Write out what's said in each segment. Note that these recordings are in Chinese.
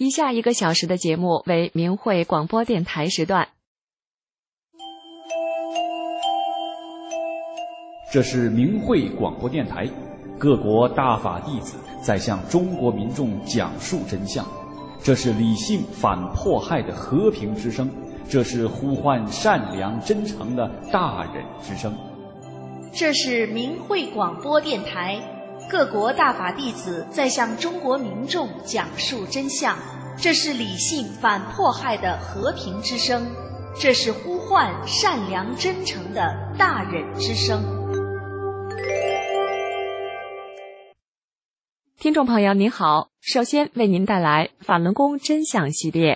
以下1个小时的节目为明慧广播电台时段。 这是明慧广播电台，各国大法弟子在向中国民众讲述真相。这是理性反迫害的和平之声，这是呼唤善良真诚的大忍之声。 这是明慧广播电台，各国大法弟子在向中国民众讲述真相。这是理性反迫害的和平之声，这是呼唤善良真诚的大忍之声。 听众朋友您好，首先为您带来法轮功真相系列。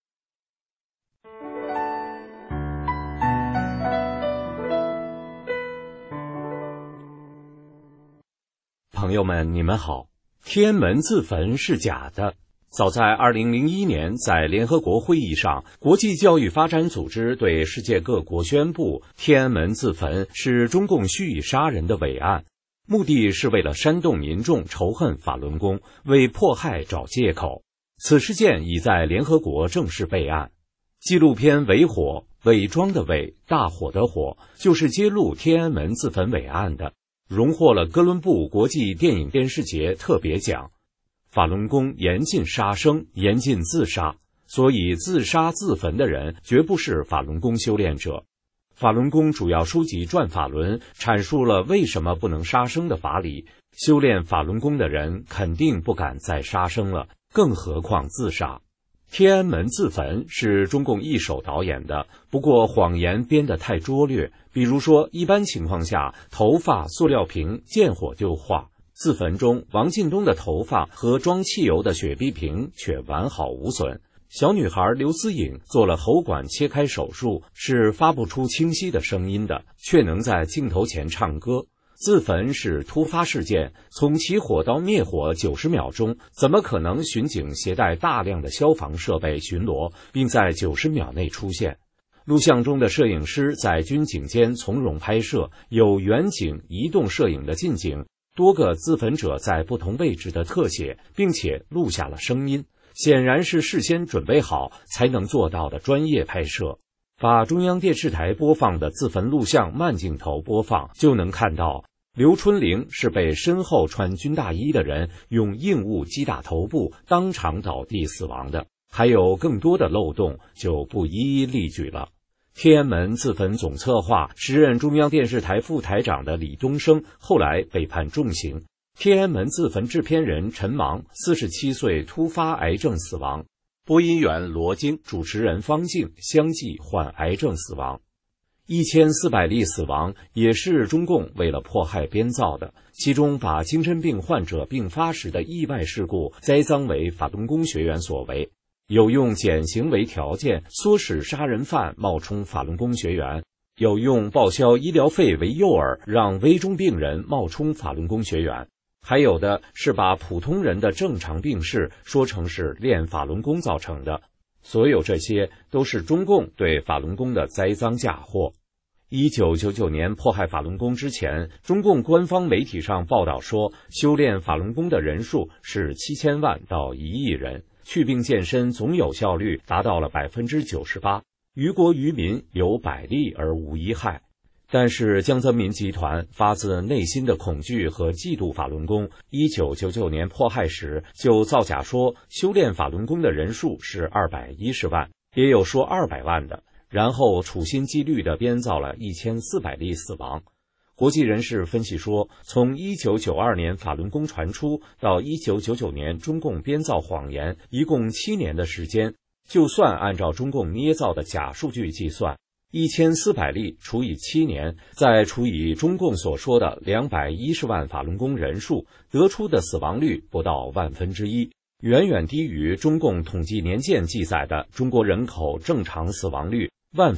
朋友们，你们好。天安门自焚是假的。早在2001年，在联合国会议上，国际教育发展组织对世界各国宣布，天安门自焚是中共蓄意杀人的伟案，目的是为了煽动民众仇恨法轮功，为迫害找借口。此事件已在联合国正式备案。纪录片《伪火》，伪装的伪，大火的火，就是揭露天安门自焚伟案的，荣获了哥伦布国际电影电视节特别奖。法轮功严禁杀生，严禁自杀，所以自杀自焚的人绝不是法轮功修炼者。法轮功主要书籍《转法轮》阐述了为什么不能杀生的法理，修炼法轮功的人肯定不敢再杀生了，更何况自杀。天安门自焚是中共一手导演的，不过谎言编得太拙劣，比如说一般情况下头发、塑料瓶见火就化，自焚中王进东的头发和装汽油的雪碧瓶却完好无损。小女孩刘思颖做了喉管切开手术，是发不出清晰的声音的，却能在镜头前唱歌。自焚是突发事件，从起火到灭火90秒钟，怎么可能巡警携带大量的消防设备巡逻，并在90秒内出现？录像中的摄影师在军警间从容拍摄，有远景、移动摄影的近景，多个自焚者在不同位置的特写，并且录下了声音，显然是事先准备好才能做到的专业拍摄。把中央电视台播放的自焚录像慢镜头播放，就能看到刘春玲是被身后穿军大衣的人用硬物击打头部，当场倒地死亡的。还有更多的漏洞，就不一一例举了。天安门自焚总策划、时任中央电视台副台长的李东升后来被判重刑。天安门自焚制片人陈芒47岁突发癌症死亡。播音员罗京、主持人方静相继患癌症死亡。1400例死亡也是中共为了迫害编造的，其中把精神病患者病发时的意外事故栽赃为法轮功学员所为，有用减刑为条件唆使杀人犯冒充法轮功学员，有用报销医疗费为诱饵让危重病人冒充法轮功学员，还有的是把普通人的正常病逝说成是练法轮功造成的。所有这些都是中共对法轮功的栽赃嫁祸。1999年迫害法轮功之前，中共官方媒体上报道说，修炼法轮功的人数是7000万到1亿人，祛病健身总有效率达到了98%，于国于民有百利而无一害。但是江泽民集团发自内心的恐惧和嫉妒法轮功，1999年迫害时就造假说修炼法轮功的人数是210万，也有说200万的，然后处心积虑地编造了1400例死亡。国际人士分析说，从1992年法轮功传出到1999年中共编造谎言，一共7年的时间，就算按照中共捏造的假数据计算，1400例除以7年，再除以中共所说的210万法轮功人数，得出的死亡率不到1/1000，远远低于中共统计年鉴记载的中国人口正常死亡率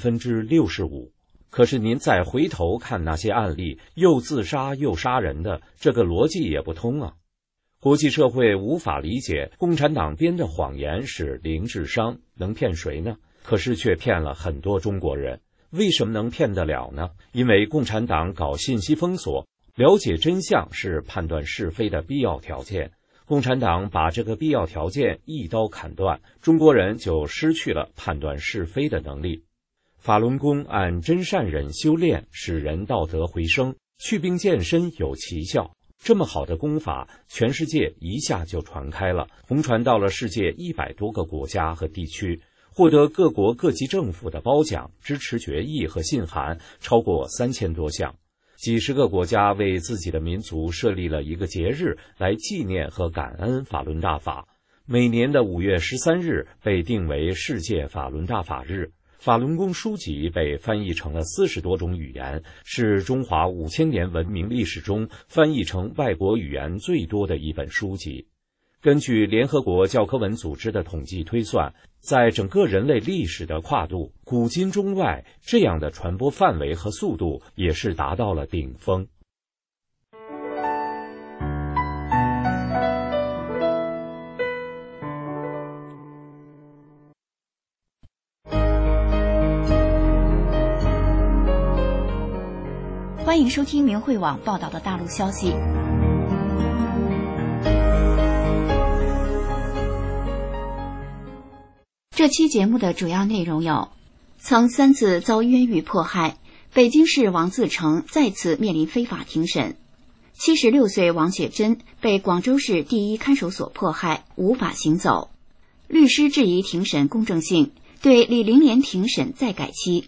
65%。可是您再回头看那些案例，又自杀又杀人的，这个逻辑也不通啊。国际社会无法理解共产党编的谎言是零智商，能骗谁呢？可是却骗了很多中国人。为什么能骗得了呢？因为共产党搞信息封锁，了解真相是判断是非的必要条件。 共产党把这个必要条件一刀砍断，中国人就失去了判断是非的能力。法轮功按真善忍修炼，使人道德回升，祛病健身有奇效。这么好的功法，全世界一下就传开了，红传到了世界100多个国家和地区，获得各国各级政府的褒奖、支持决议和信函超过3000多项。几十个国家为自己的民族设立了一个节日来纪念和感恩法轮大法。每年的5月13日被定为世界法轮大法日。法轮功书籍被翻译成了40多种语言，是中华5000年文明历史中翻译成外国语言最多的一本书籍。根据联合国教科文组织的统计推算，在整个人类历史的跨度，古今中外，这样的传播范围和速度也是达到了顶峰。 欢迎收听明慧网报道的大陆消息。这期节目的主要内容有：曾3次遭冤狱迫害，北京市王自成再次面临非法庭审；76岁王雪珍被广州市第一看守所迫害，无法行走；律师质疑庭审公正性，对李玲莲庭审再改期。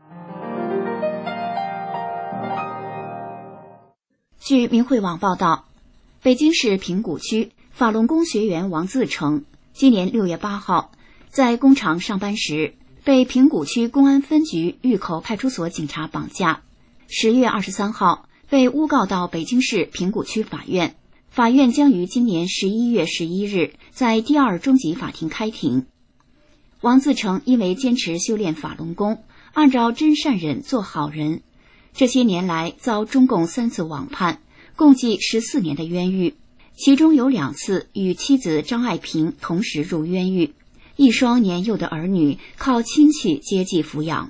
据明慧网报道，北京市平谷区法轮功学员王自成今年6月8号在工厂上班时被平谷区公安分局峪口派出所警察绑架，10月23号被诬告到北京市平谷区法院，法院将于今年11月11日在第2中级法庭开庭。王自成因为坚持修炼法轮功，按照真善忍做好人，这些年来遭中共3次网判，共计14年的冤狱，其中有2次与妻子张爱萍同时入冤狱，一双年幼的儿女靠亲戚接济抚养。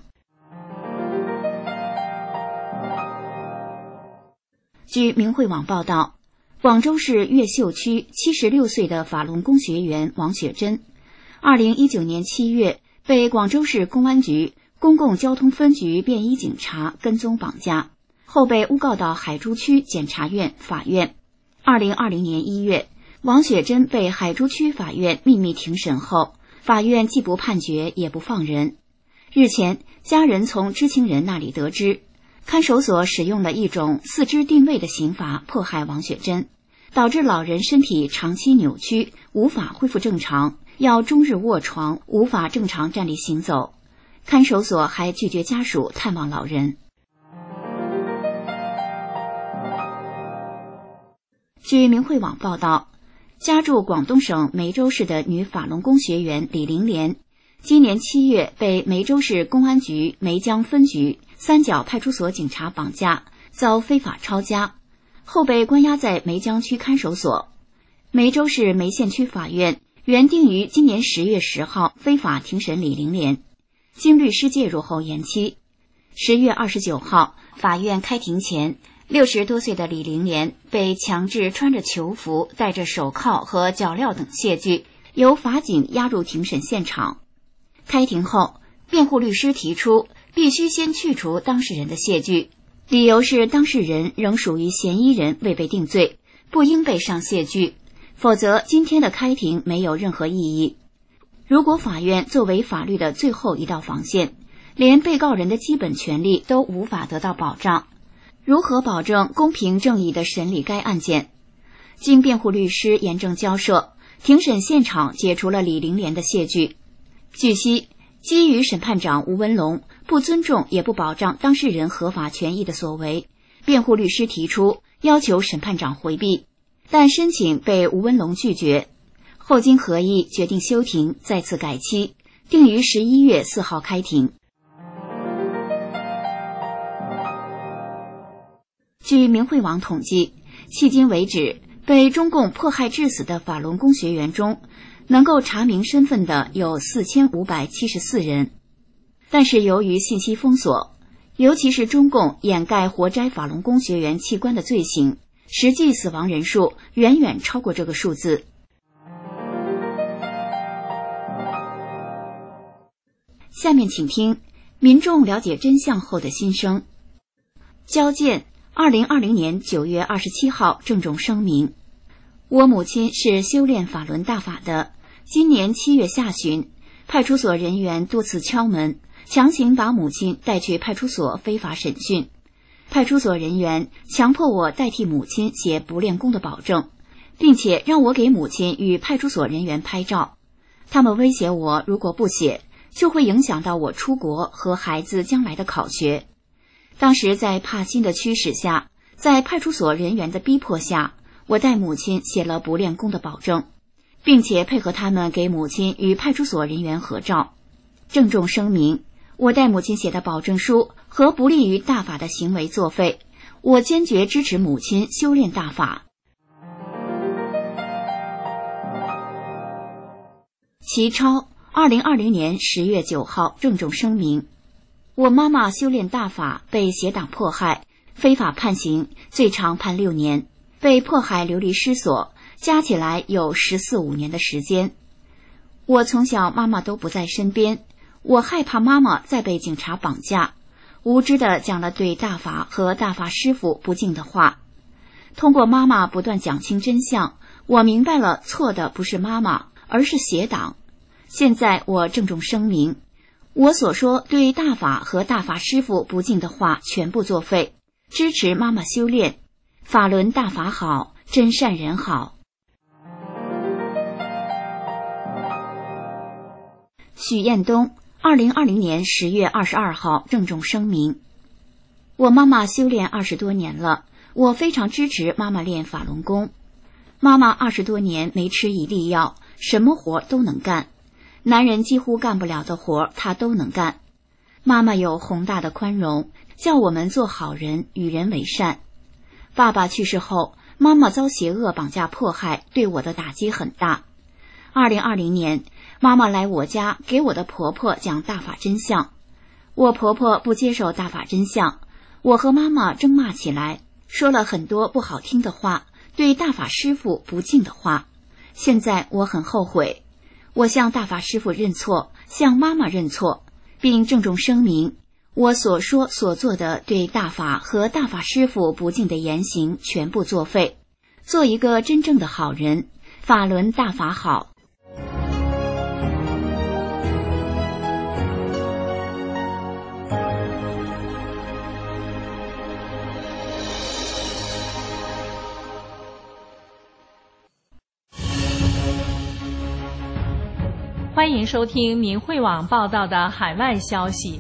据明慧网报道，广州市越秀区76岁的法轮功学员王雪珍，2019年7月被广州市公安局公共交通分局便衣警察跟踪绑架，后被诬告到海珠区检察院、法院。2020年1月，王雪珍被海珠区法院秘密庭审后，法院既不判决也不放人。日前，家人从知情人那里得知，看守所使用了一种四肢定位的刑罚迫害王雪珍，导致老人身体长期扭曲，无法恢复正常，要终日卧床，无法正常站立行走。看守所还拒绝家属探望老人。据明慧网报道，家住广东省梅州市的女法轮功学员李玲莲，今年7月被梅州市公安局梅江分局三角派出所警察绑架，遭非法抄家，后被关押在梅江区看守所。梅州市梅县区法院原定于今年10月10号非法庭审李玲莲，经律师介入后延期。10月29号，法院开庭前，60多岁的李玲莲被强制穿着囚服，戴着手铐和脚镣等械具，由法警押入庭审现场。开庭后，辩护律师提出必须先去除当事人的械具，理由是当事人仍属于嫌疑人，未被定罪，不应被上械具，否则今天的开庭没有任何意义。如果法院作为法律的最后一道防线，连被告人的基本权利都无法得到保障，如何保证公平正义的审理该案件？经辩护律师严正交涉，庭审现场解除了李玲莲的械具。据悉，基于审判长吴文龙不尊重也不保障当事人合法权益的所为，辩护律师提出要求审判长回避，但申请被吴文龙拒绝。后经合议，决定休庭，再次改期，定于11月4号开庭。据明慧网统计，迄今为止，被中共迫害致死的法轮功学员中，能够查明身份的有4574人。但是由于信息封锁，尤其是中共掩盖活摘法轮功学员器官的罪行， 实际死亡人数远远超过这个数字。下面请听民众了解真相后的心声。交建2020年9月27号郑重声明：我母亲是修炼法轮大法的。今年7月下旬，派出所人员多次敲门，强行把母亲带去派出所非法审讯。派出所人员强迫我代替母亲写不练功的保证，并且让我给母亲与派出所人员拍照。他们威胁我，如果不写，就会影响到我出国和孩子将来的考学。当时在帕金的驱使下，在派出所人员的逼迫下，我代母亲写了不练功的保证，并且配合他们给母亲与派出所人员合照。郑重声明，我代母亲写的保证书和不利于大法的行为作废，我坚决支持母亲修炼大法。齐超2020年10月9号郑重声明：我妈妈修炼大法被邪党迫害，非法判刑，最长判6年，被迫害流离失所，加起来有14-15年的时间。我从小妈妈都不在身边，我害怕妈妈再被警察绑架，无知地讲了对大法和大法师父不敬的话。通过妈妈不断讲清真相，我明白了错的不是妈妈，而是邪党。现在我郑重声明，我所说对大法和大法师父不敬的话全部作废，支持妈妈修炼。法轮大法好，真善人好。许彦东2020年10月22号郑重声明：我妈妈修炼20多年了，我非常支持妈妈练法轮功。妈妈20多年没吃一粒药，什么活都能干，男人几乎干不了的活她都能干。妈妈有宏大的宽容，叫我们做好人，与人为善。爸爸去世后，妈妈遭邪恶绑架迫害，对我的打击很大。2020年，妈妈来我家给我的婆婆讲大法真相，我婆婆不接受大法真相，我和妈妈争骂起来，说了很多不好听的话，对大法师父不敬的话。现在我很后悔，我向大法师父认错，向妈妈认错，并郑重声明，我所说所做的对大法和大法师父不敬的言行全部作废，做一个真正的好人。法轮大法好。 欢迎收听明慧网报道的海外消息。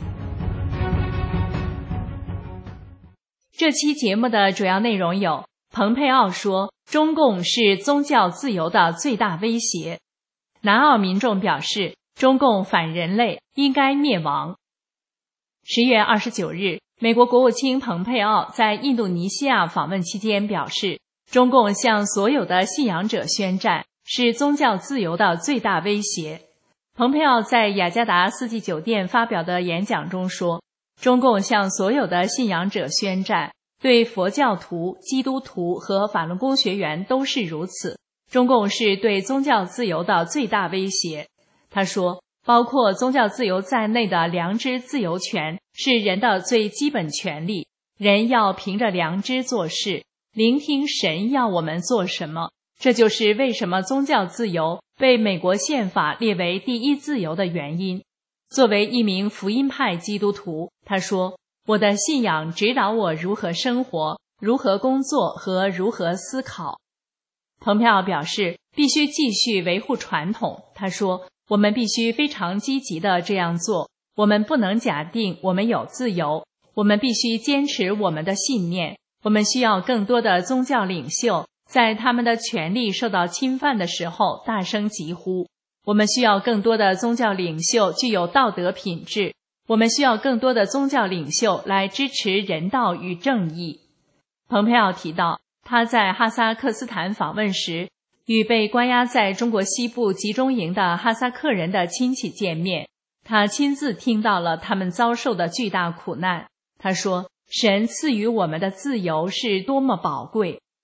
这期节目的主要内容有：蓬佩奥说中共是宗教自由的最大威胁；南澳民众表示中共反人类，应该灭亡。10月29日，美国国务卿蓬佩奥在印度尼西亚访问期间表示，中共向所有的信仰者宣战，是宗教自由的最大威胁。蓬佩奥在雅加达四季酒店发表的演讲中说，中共向所有的信仰者宣战，对佛教徒、基督徒和法轮功学员都是如此。中共是对宗教自由的最大威胁。他说，包括宗教自由在内的良知自由权是人的最基本权利，人要凭着良知做事，聆听神要我们做什么。这就是为什么宗教自由被美国宪法列为第一自由的原因。作为一名福音派基督徒，他说，我的信仰指导我如何生活，如何工作和如何思考。蓬佩奥表示，必须继续维护传统。他说，我们必须非常积极地这样做，我们不能假定我们有自由，我们必须坚持我们的信念。我们需要更多的宗教领袖在他们的权利受到侵犯的时候大声疾呼。我们需要更多的宗教领袖具有道德品质。我们需要更多的宗教领袖来支持人道与正义。蓬佩奥提到，他在哈萨克斯坦访问时，与被关押在中国西部集中营的哈萨克人的亲戚见面，他亲自听到了他们遭受的巨大苦难。他说，神赐予我们的自由是多么宝贵，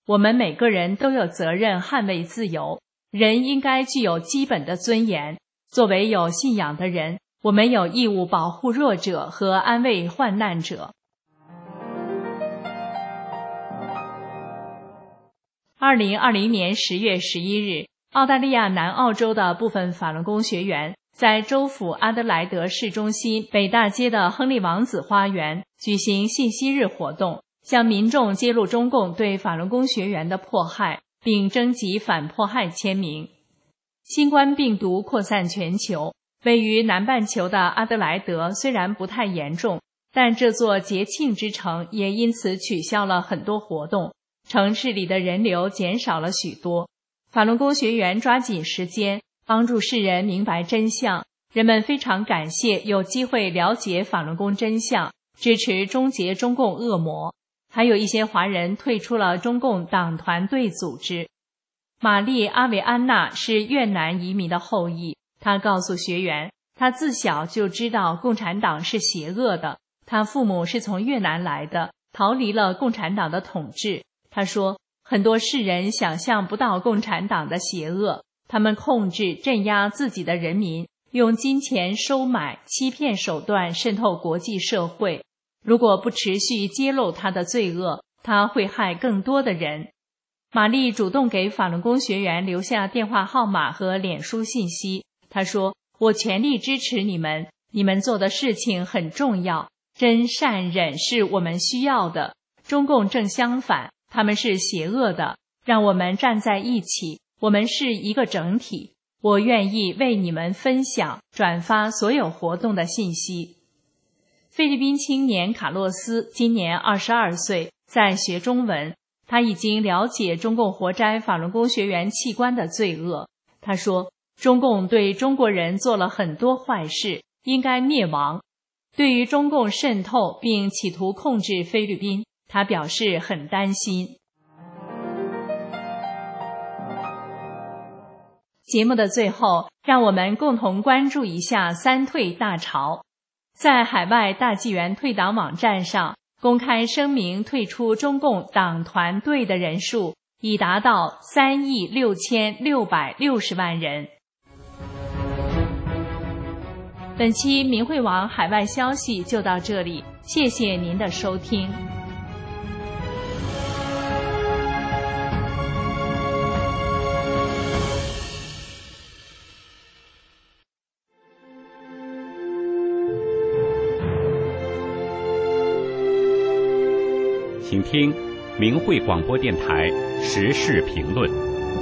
我们每个人都有责任捍卫自由，人应该具有基本的尊严。作为有信仰的人，我们有义务保护弱者和安慰患难者。2020年10月11日，澳大利亚南澳洲的部分法轮功学员在州府阿德莱德市中心北大街的亨利王子花园举行信息日活动，向民众揭露中共对法轮功学员的迫害，并征集反迫害签名。新冠病毒扩散全球，位于南半球的阿德莱德虽然不太严重，但这座节庆之城也因此取消了很多活动，城市里的人流减少了许多。法轮功学员抓紧时间，帮助世人明白真相。人们非常感谢有机会了解法轮功真相，支持终结中共恶魔。还有一些华人退出了中共党团队组织。玛丽·阿维安娜是越南移民的后裔，她告诉学员，她自小就知道共产党是邪恶的，她父母是从越南来的，逃离了共产党的统治。她说，很多世人想象不到共产党的邪恶，他们控制镇压自己的人民，用金钱收买欺骗手段渗透国际社会，如果不持续揭露他的罪恶，他会害更多的人。玛丽主动给法轮功学员留下电话号码和脸书信息。她说，我全力支持你们，你们做的事情很重要，真善忍是我们需要的。中共正相反，他们是邪恶的，让我们站在一起，我们是一个整体。我愿意为你们分享、转发所有活动的信息。菲律宾青年卡洛斯今年22岁，在学中文。他已经了解中共活摘法轮功学员器官的罪恶。他说，中共对中国人做了很多坏事，应该灭亡。对于中共渗透并企图控制菲律宾，他表示很担心。节目的最后，让我们共同关注一下三退大潮。在海外大纪元退党网站上，公开声明退出中共党团队的人数已达到3.6660万人。本期明慧网海外消息就到这里，谢谢您的收听。 请听明慧广播电台时事评论。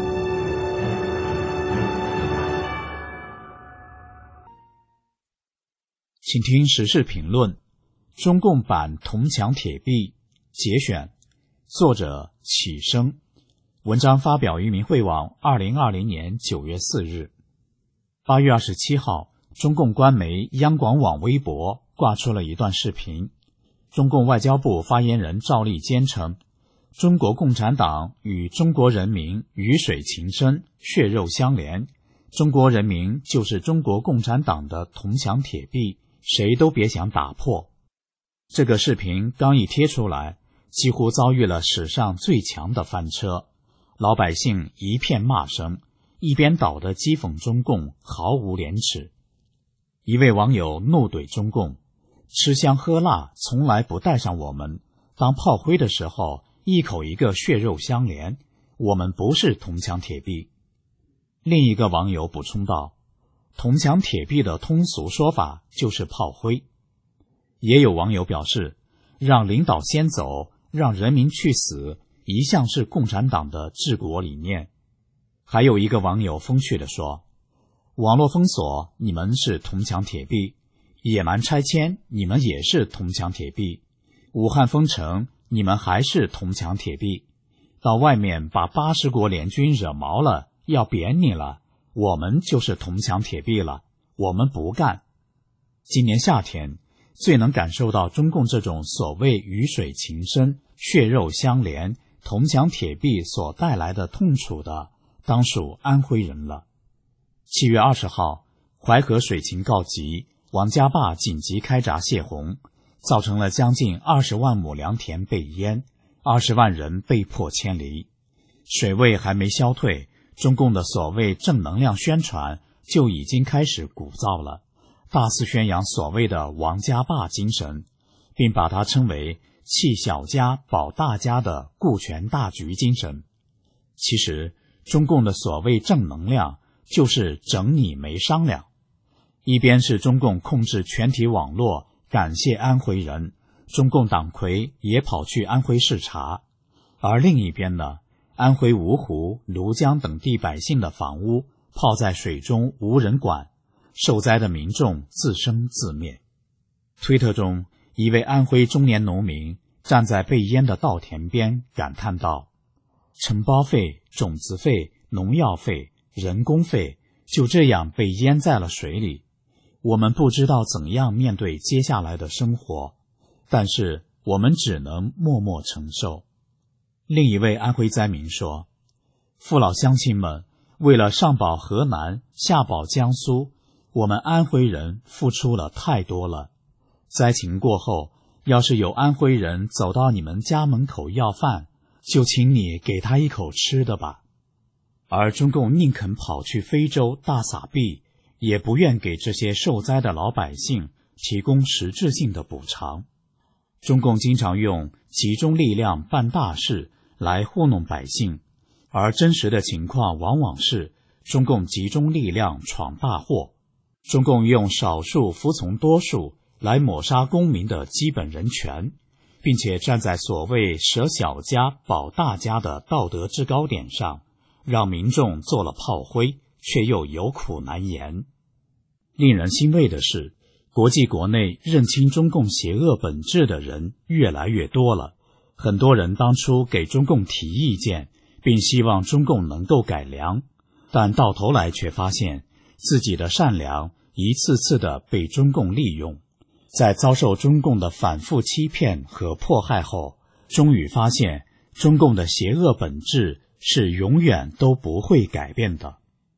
请听时事评论：中共版铜墙铁壁节选，作者启生。文章发表于明慧网2020年9月4日。8月27号，中共官媒央广网微博挂出了一段视频。中共外交部发言人赵立坚称，中国共产党与中国人民鱼水情深，血肉相连，中国人民就是中国共产党的铜墙铁壁，谁都别想打破。这个视频刚一贴出来，几乎遭遇了史上最强的翻车，老百姓一片骂声，一边倒的讥讽中共毫无廉耻。一位网友怒怼中共，吃香喝辣从来不带上我们，当炮灰的时候一口一个血肉相连，我们不是铜墙铁壁。另一个网友补充道，铜墙铁壁的通俗说法就是炮灰。也有网友表示，让领导先走，让人民去死，一向是共产党的治国理念。还有一个网友风趣地说，网络封锁你们是铜墙铁壁，野蛮拆迁你们也是铜墙铁壁，武汉封城你们还是铜墙铁壁，到外面把80国联军惹毛了，要扁你了，我们就是铜墙铁壁了，我们不干。今年夏天最能感受到中共这种所谓鱼水情深、血肉相连、铜墙铁壁所带来的痛楚的，当属安徽人了。7月20号，淮河水情告急，王家坝紧急开闸泄洪，造成了将近20万亩良田被淹，20万人被迫迁离。 水位还没消退，中共的所谓正能量宣传就已经开始鼓噪了，大肆宣扬所谓的王家坝精神，并把它称为弃小家保大家的顾全大局精神。其实中共的所谓正能量就是整你没商量。一边是中共控制全体网络感谢安徽人，中共党魁也跑去安徽视察，而另一边呢，安徽芜湖、庐江等地百姓的房屋泡在水中无人管，受灾的民众自生自灭。推特中一位安徽中年农民站在被淹的稻田边感叹道，承包费、种子费、农药费、人工费就这样被淹在了水里，我们不知道怎样面对接下来的生活，但是我们只能默默承受。另一位安徽灾民说，父老乡亲们，为了上保河南，下保江苏，我们安徽人付出了太多了。灾情过后，要是有安徽人走到你们家门口要饭，就请你给他一口吃的吧。而中共宁肯跑去非洲大撒币，也不愿给这些受灾的老百姓提供实质性的补偿。中共经常用集中力量办大事来糊弄百姓，而真实的情况往往是中共集中力量闯大祸。中共用少数服从多数来抹杀公民的基本人权，并且站在所谓舍小家保大家的道德制高点上，让民众做了炮灰，却又有苦难言。令人欣慰的是，国际国内认清中共邪恶本质的人越来越多了。很多人当初给中共提意见，并希望中共能够改良，但到头来却发现自己的善良一次次地被中共利用。在遭受中共的反复欺骗和迫害后，终于发现中共的邪恶本质是永远都不会改变的。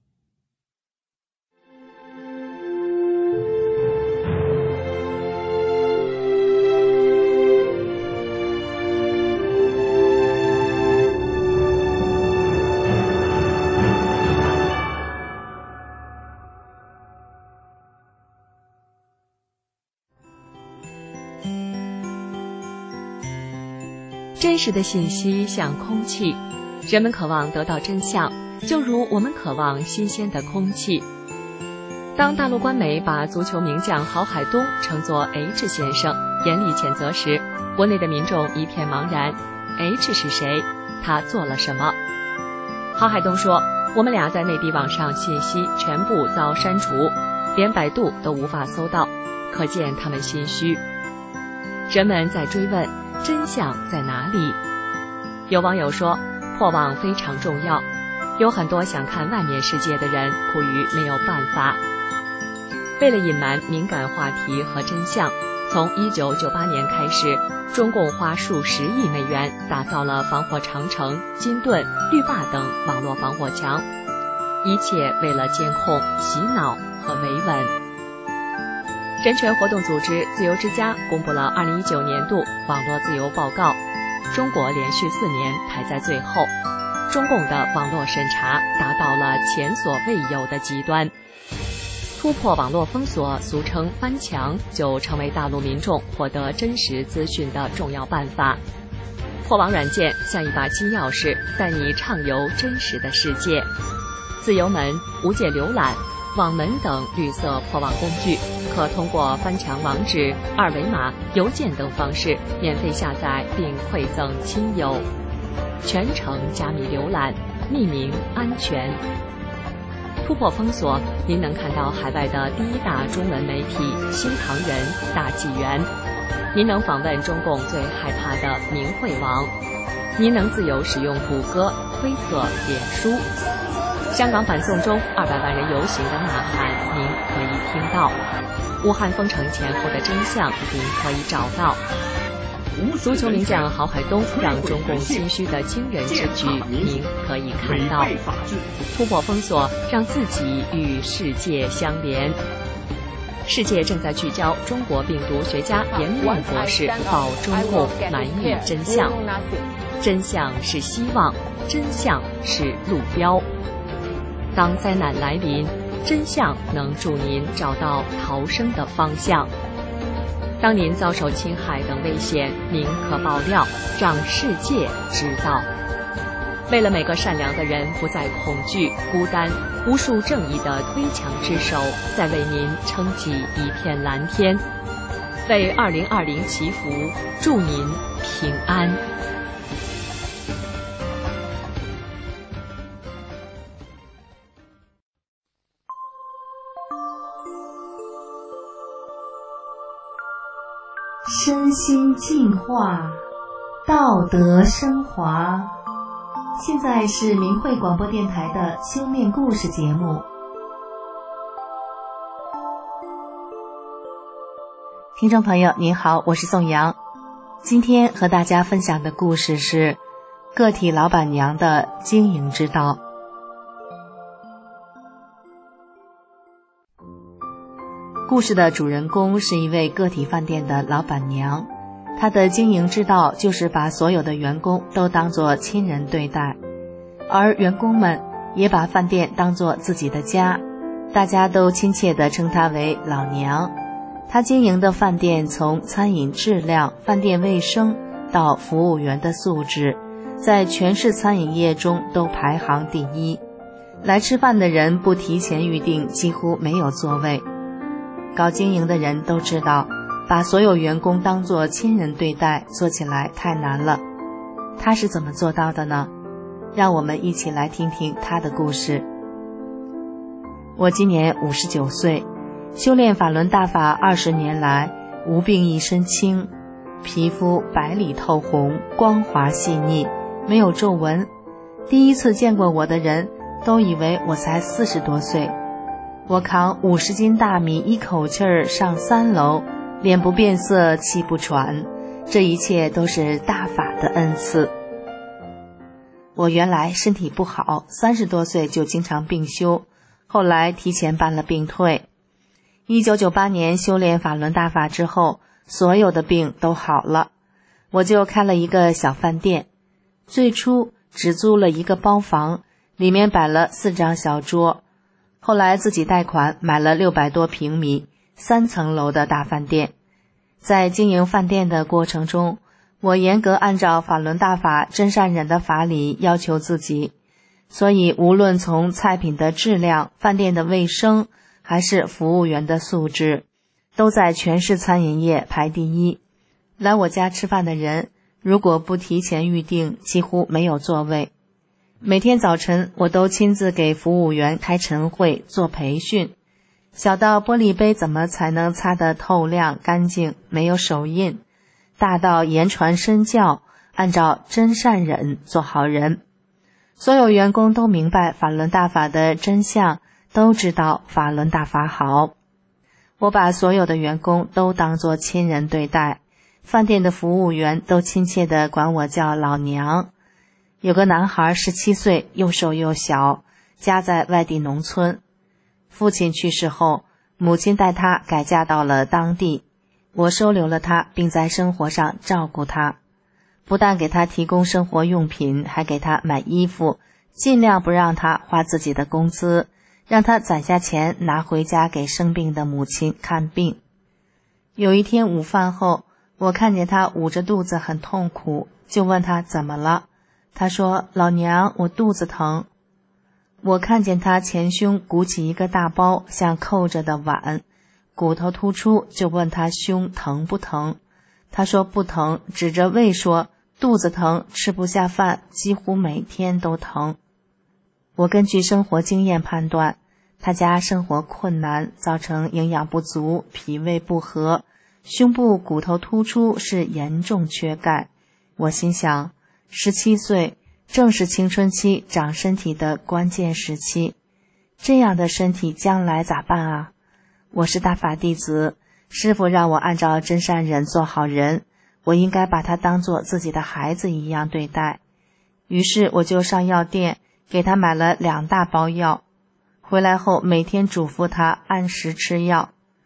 真实的信息像空气，人们渴望得到真相，就如我们渴望新鲜的空气。当大陆官媒把足球名将郝海东称作 H 先生，严厉谴责时，国内的民众一片茫然。H 是谁？他做了什么？郝海东说，我们俩在内地网上信息全部遭删除，连百度都无法搜到，可见他们心虚。人们在追问，真相在哪里？有网友说，破网非常重要，有很多想看外面世界的人苦于没有办法。为了隐瞒敏感话题和真相，从1998年开始，中共花数十亿美元打造了防火长城、金盾、绿坝等网络防火墙，一切为了监控、洗脑和维稳。人权活动组织自由之家公布了2019年度网络自由报告，中国连续4年排在最后，中共的网络审查达到了前所未有的极端。突破网络封锁，俗称翻墙，就成为大陆民众获得真实资讯的重要办法。破网软件像一把金钥匙，带你畅游真实的世界。自由门、无界浏览、网门等绿色破网工具，可通过翻墙网址、二维码、邮件等方式免费下载并馈赠亲友，全程加密浏览，匿名安全。突破封锁，您能看到海外的第一大中文媒体《新唐人》《大纪元》，您能访问中共最害怕的明慧网，您能自由使用谷歌、推特、脸书。香港反送中200万人游行的呐喊，您可以听到；武汉封城前后的真相，您可以找到。足球名将郝海东让中共心虚的惊人之举，您可以看到；突破封锁，让自己与世界相连。 世界正在聚焦中国病毒学家严明博士报中共瞒预真相。真相是希望，真相是路标。当灾难来临，真相能助您找到逃生的方向。当您遭受侵害等危险，您可爆料，让世界知道。为了每个善良的人不再恐惧、孤单，无数正义的推墙之手在为您撑起一片蓝天。为2020祈福，祝您平安。 身心净化，道德升华。现在是明慧广播电台的修炼故事节目。听众朋友您好，我是宋阳。今天和大家分享的故事是个体老板娘的经营之道。故事的主人公是一位个体饭店的老板娘，她的经营之道就是把所有的员工都当作亲人对待，而员工们也把饭店当作自己的家，大家都亲切地称她为老娘。她经营的饭店从餐饮质量、饭店卫生到服务员的素质，在全市餐饮业中都排行第一。来吃饭的人不提前预定，几乎没有座位。搞经营的人都知道，把所有员工当作亲人对待，做起来太难了。他是怎么做到的呢？让我们一起来听听他的故事。我今年59岁，修炼法轮大法20年来，无病一身轻，皮肤白里透红，光滑细腻，没有皱纹。第一次见过我的人都以为我才40多岁。我扛50斤大米一口气儿上3楼，脸不变色，气不喘，这一切都是大法的恩赐。我原来身体不好，30多岁就经常病休，后来提前办了病退。1998年修炼法轮大法之后，所有的病都好了，我就开了一个小饭店。最初只租了一个包房，里面摆了4张小桌。后来自己贷款买了600多平米3层楼的大饭店。在经营饭店的过程中，我严格按照法轮大法真善忍的法理要求自己，所以无论从菜品的质量、饭店的卫生，还是服务员的素质，都在全市餐饮业排第一。来我家吃饭的人，如果不提前预定，几乎没有座位。每天早晨我都亲自给服务员开晨会做培训，小到玻璃杯怎么才能擦得透亮干净，没有手印，大到言传身教，按照真善忍做好人。所有员工都明白法轮大法的真相，都知道法轮大法好。我把所有的员工都当作亲人对待，饭店的服务员都亲切地管我叫老娘。有个男孩17岁，又瘦又小，家在外地农村。父亲去世后，母亲带他改嫁到了当地，我收留了他，并在生活上照顾他，不但给他提供生活用品，还给他买衣服，尽量不让他花自己的工资，让他攒下钱拿回家给生病的母亲看病。有一天午饭后，我看见他捂着肚子很痛苦，就问他怎么了。他说：老娘，我肚子疼。我看见他前胸鼓起一个大包，像扣着的碗，骨头突出，就问他胸疼不疼。他说不疼，指着胃说肚子疼，吃不下饭，几乎每天都疼。我根据生活经验判断，他家生活困难，造成营养不足，脾胃不和，胸部骨头突出，是严重缺钙。我心想，17岁正是青春期长身体的关键时期，这样的身体将来咋办啊？我是大法弟子，师父让我按照真善忍做好人，我应该把他当作自己的孩子一样对待。于是我就上药店给他买了2大包药，回来后每天嘱咐他按时吃药。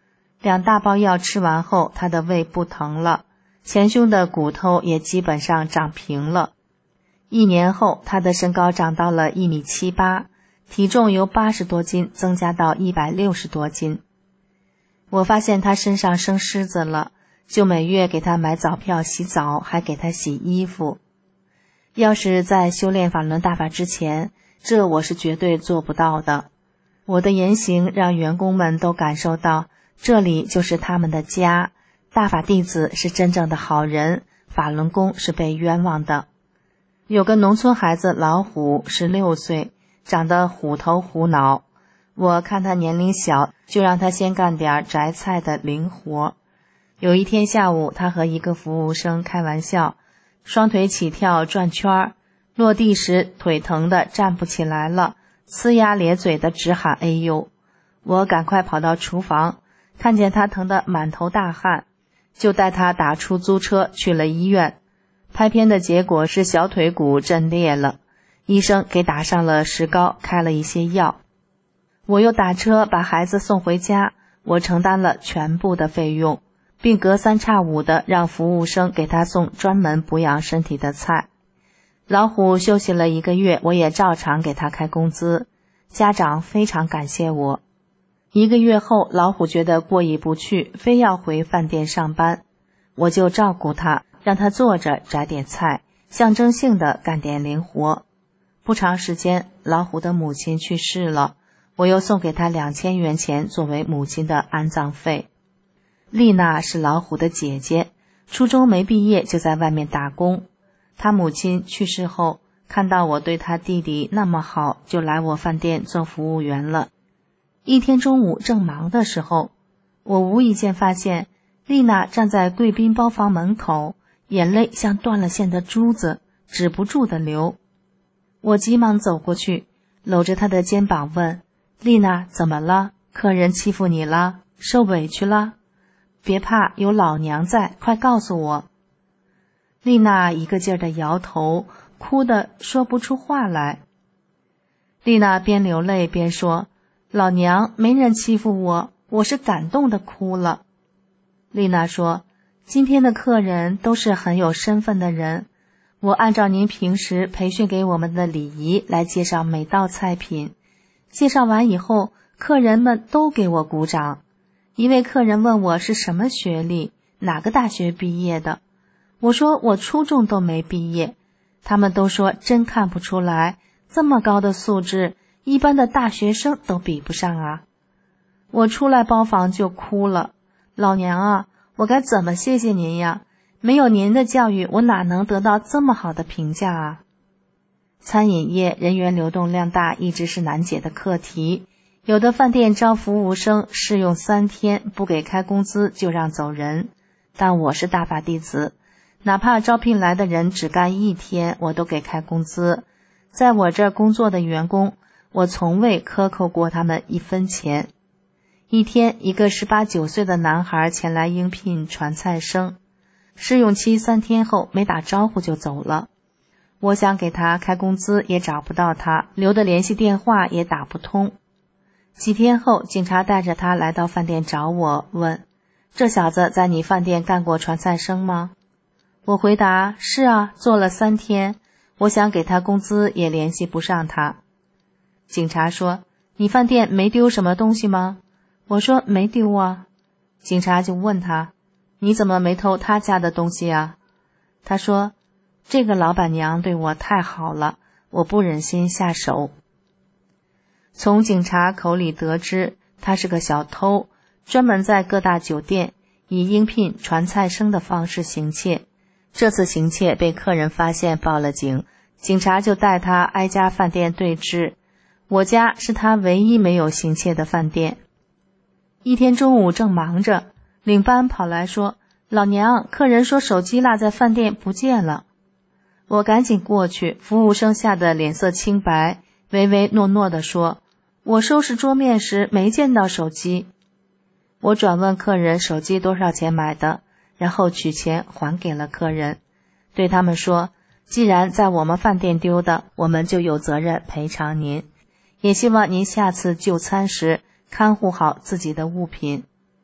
2大包药吃完后，他的胃不疼了，前胸的骨头也基本上长平了。1年后，他的身高长到了1.78米，体重由80多斤增加到160多斤。我发现他身上生虱子了，就每月给他买澡票洗澡，还给他洗衣服。要是在修炼法轮大法之前，这我是绝对做不到的。我的言行让员工们都感受到，这里就是他们的家，大法弟子是真正的好人，法轮功是被冤枉的。有个农村孩子老虎16岁，长得虎头虎脑，我看他年龄小，就让他先干点摘菜的零活。有一天下午，他和一个服务生开玩笑，双腿起跳转圈，落地时腿疼的站不起来了，呲牙咧嘴的直喊哎呦。我赶快跑到厨房，看见他疼得满头大汗，就带他打出租车去了医院。拍片的结果是小腿骨震裂了，医生给打上了石膏，开了一些药。我又打车把孩子送回家，我承担了全部的费用，并隔三差五的让服务生给他送专门补养身体的菜。老虎休息了1个月，我也照常给他开工资，家长非常感谢我。1个月后，老虎觉得过意不去，非要回饭店上班，我就照顾他，让他坐着摘点菜，象征性的干点零活。不长时间，老虎的母亲去世了，我又送给他2000元钱作为母亲的安葬费。丽娜是老虎的姐姐，初中没毕业就在外面打工。她母亲去世后，看到我对她弟弟那么好，就来我饭店做服务员了。一天中午正忙的时候，我无意间发现丽娜站在贵宾包房门口，眼泪像断了线的珠子，止不住的流。我急忙走过去，搂着她的肩膀问：丽娜，怎么了？客人欺负你了？受委屈了？别怕，有老娘在，快告诉我。丽娜一个劲儿的摇头，哭得说不出话来。丽娜边流泪边说：老娘没人欺负我，我是感动的哭了。丽娜说：今天的客人都是很有身份的人，我按照您平时培训给我们的礼仪来介绍每道菜品，介绍完以后，客人们都给我鼓掌。一位客人问我是什么学历，哪个大学毕业的，我说我初中都没毕业，他们都说真看不出来，这么高的素质，一般的大学生都比不上啊。我出来包房就哭了，老娘啊，我该怎么谢谢您呀？没有您的教育，我哪能得到这么好的评价啊？餐饮业人员流动量大，一直是难解的课题。有的饭店招服务生试用3天，不给开工资就让走人。但我是大法弟子，哪怕招聘来的人只干1天，我都给开工资。在我这儿工作的员工，我从未克扣过他们1分钱。一天，一个18、19岁的男孩前来应聘传菜生，试用期3天后没打招呼就走了。我想给他开工资也找不到他，留的联系电话也打不通。几天后，警察带着他来到饭店找我，问：这小子在你饭店干过传菜生吗？我回答：是啊，做了3天，我想给他工资也联系不上他。警察说：你饭店没丢什么东西吗？我说没丢啊。警察就问他：你怎么没偷他家的东西啊？他说：这个老板娘对我太好了，我不忍心下手。从警察口里得知，他是个小偷，专门在各大酒店以应聘传菜生的方式行窃。这次行窃被客人发现，报了警，警察就带他挨家饭店对质。我家是他唯一没有行窃的饭店。一天中午正忙着，领班跑来说：老娘，客人说手机落在饭店不见了。我赶紧过去，服务生吓得脸色青白，唯唯诺诺地说：我收拾桌面时没见到手机。我转问客人手机多少钱买的，然后取钱还给了客人，对他们说：既然在我们饭店丢的，我们就有责任赔偿您，也希望您下次就餐时看护好自己的物品。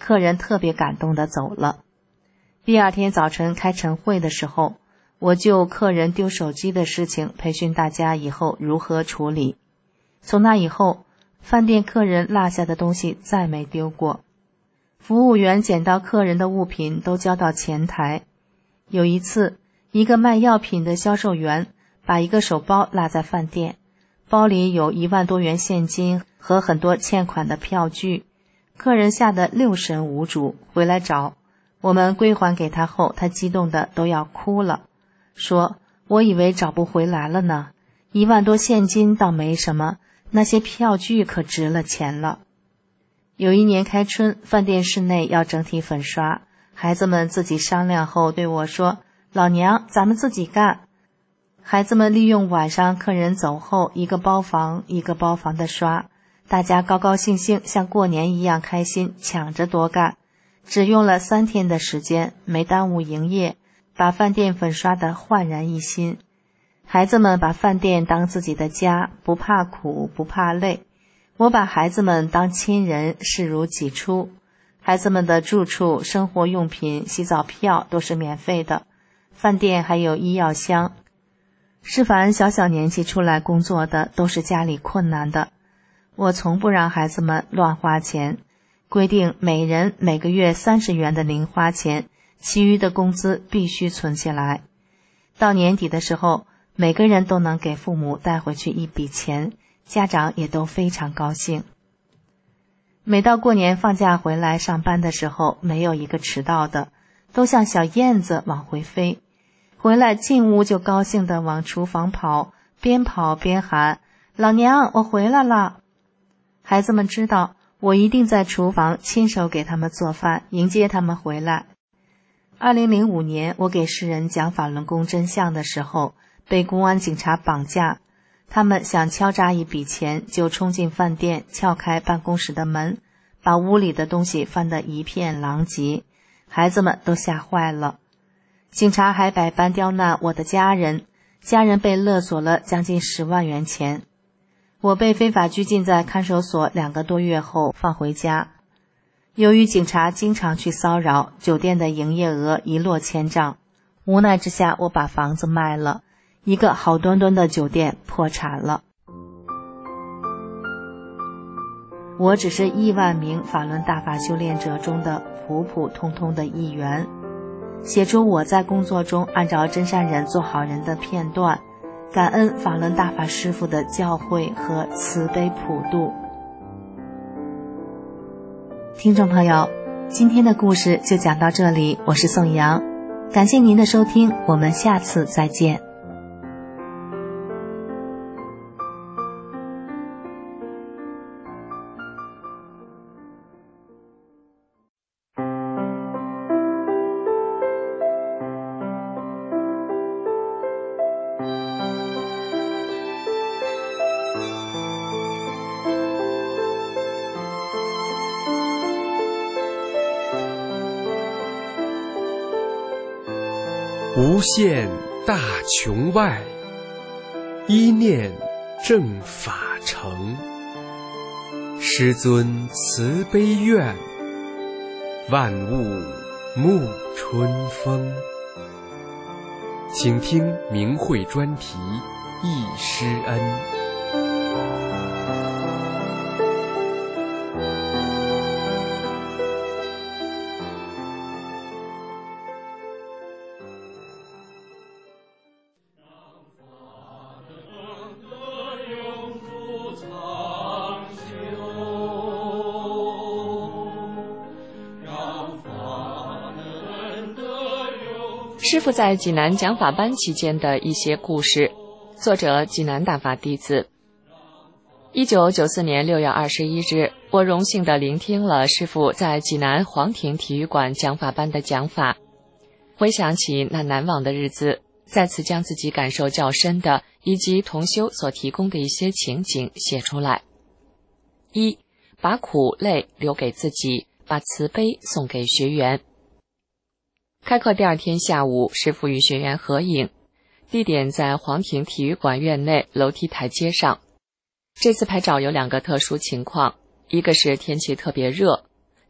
客人特别感动地走了。第二天早晨开晨会的时候，我就客人丢手机的事情培训大家以后如何处理。从那以后，饭店客人落下的东西再没丢过。服务员捡到客人的物品都交到前台。有一次，一个卖药品的销售员把一个手包落在饭店，包里有1万多元现金和很多欠款的票据。客人吓得六神无主，回来找我们归还给他后，他激动的都要哭了，说我以为找不回来了呢，1万多现金倒没什么，那些票据可值了钱了。有一年开春，饭店室内要整体粉刷，孩子们自己商量后对我说，老娘咱们自己干。孩子们利用晚上客人走后，一个包房一个包房的刷，大家高高兴兴像过年一样开心，抢着多干。只用了3天的时间，没耽误营业，把饭店粉刷得焕然一新。孩子们把饭店当自己的家，不怕苦不怕累。我把孩子们当亲人，视如己出。孩子们的住处、生活用品、洗澡票都是免费的，饭店还有医药箱。是凡小年纪出来工作的，都是家里困难的。我从不让孩子们乱花钱，规定每人每个月30元的零花钱，其余的工资必须存起来。到年底的时候，每个人都能给父母带回去一笔钱，家长也都非常高兴。每到过年放假回来上班的时候，没有一个迟到的，都像小燕子往回飞。回来进屋就高兴地往厨房跑边喊，老娘我回来了。孩子们知道我一定在厨房亲手给他们做饭，迎接他们回来。2005年，我给世人讲法轮功真相的时候，被公安警察绑架。他们想敲诈一笔钱，就冲进饭店，撬开办公室的门，把屋里的东西翻得一片狼藉，孩子们都吓坏了。警察还百般刁难我的家人被勒索了将近10万元钱。我被非法拘禁在看守所2个多月后放回家。由于警察经常去骚扰，酒店的营业额一落千丈。无奈之下，我把房子卖了，一个好端端的酒店破产了。我只是亿万名法轮大法修炼者中的普普通通的一员，写出我在工作中按照真善忍做好人的片段，感恩法轮大法师父的教诲和慈悲普度。听众朋友，今天的故事就讲到这里，我是宋阳，感谢您的收听，我们下次再见。 无限大穹外，一念正法成。师尊慈悲愿，万物沐春风。请听明慧专题忆师恩。 师父在济南讲法班期间的一些故事，作者济南大法弟子。1994年6月21日，我荣幸地聆听了师父在济南黄庭体育馆讲法班的讲法，回想起那难忘的日子，再次将自己感受较深的以及同修所提供的一些情景写出来。1. 把苦累留给自己，把慈悲送给学员。开课第2天下午，师父与学员合影，地点在黄庭体育馆院内楼梯台阶上。这次拍照有2个特殊情况，一个是天气特别热，